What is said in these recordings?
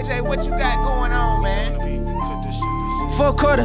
KJ, what you got going on, man? Full quarter.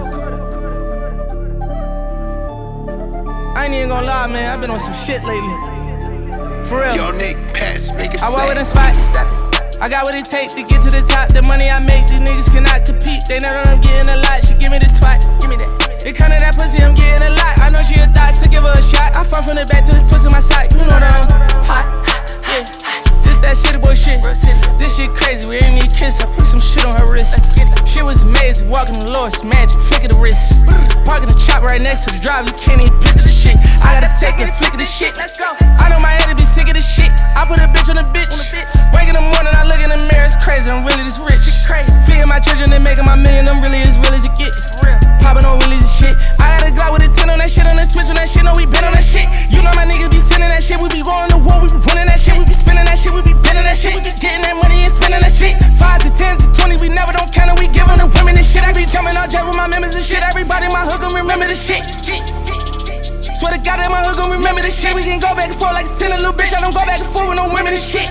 I ain't even gonna lie, man. I've been on some shit lately. For real. Yo, Nick, pass, make it I walk with a slap. spot. I got what it takes to get to the top. The money I make, these niggas cannot compete. They know that I'm getting a lot. She give me the twat. Give me that. It come to that pussy, I'm getting a lot. I know she a thot, so give her a shot. I fall from the back to the twist of my sock. You know that I'm hot. Yeah. Just that shitty boy shit. This shit crazy, we ain't need kiss. I put some shit on her wrist. Shit was amazing, walking the Lord, it's magic, flick of the wrist. Parking the chop right next to the drive, you can't even picture the shit. I gotta take it, flick of the shit. I know my head to be sick of the shit. I put a bitch on the bitch. Wake in the morning, I look in the mirror, it's crazy, I'm really this rich. Feeding my children and making my million, I'm really as real as it get. Popping on willies and shit. I got a Glock with a 10 on that shit, on the switch on that shit, no, we been on that shit. You know my niggas be sending that shit, we be going to war, we be winning that shit, we be spending that shit, we be bending that shit, we be getting that money and spending that shit. 5 to 10 to 20, we never don't count it, we giving the women and shit. I be jumping out jet with my members and shit, everybody in my hood gon' remember the shit. Swear to God that my hood gon' remember the shit. We can go back and forth like it's 10, a little bitch, I don't go back and forth with no women and shit.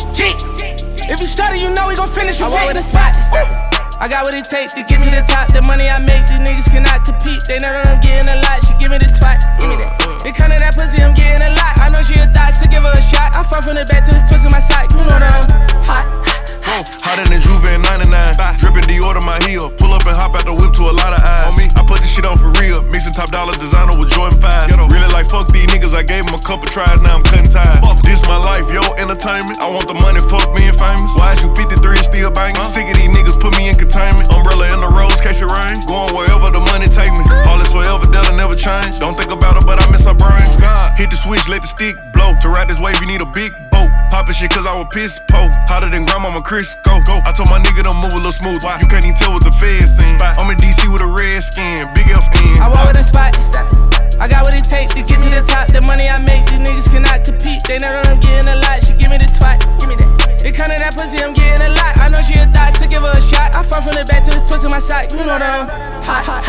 If you stutter, you know we gon' finish your I walk with a spot. I got what it takes to get to the top. The money I make, these niggas cannot compete. They know that I'm getting a lot, she give me the twat. It come to that pussy, I'm getting a lot. I know she a thot, so give her a shot. I fall from the back to the twist of my sock. You know that I'm hot. Hotter than Juve in 99. Drippin' Dior to my heel. Pull up and hop out the whip to a lot of eyes. On me, I put this shit on for real. Mixing top dollar designer with Jordan 5s. Really like fuck these niggas, I gave them a couple tries, now I'm cutting ties. This my life, yo, entertainment. I want the money, fuck being famous. Why is you 53 and still banging? Sick of these niggas, put me in containment. Umbrella in the rose, catch it rain. Going wherever the money take me. All is forever, that'll never change. Don't think about it, but I miss her brain. God, hit the switch, let the stick blow. To ride this wave, you need a big boat. Poppin' shit cause I was pissed po. Hotter than grandmama Crisco. I told my nigga to move a little smooth. You can't even tell what the feds seen. I'm in DC with a red skin, big FN. I walk with a spot. I got what it takes to get to the top. The money I make, these niggas cannot compete. They know that I'm getting a lot, she give me the twat. It come to that pussy, I'm getting a lot. I know she a thot, so give her a shot. I fall from the back to the twist of my sock. You know that I'm hot.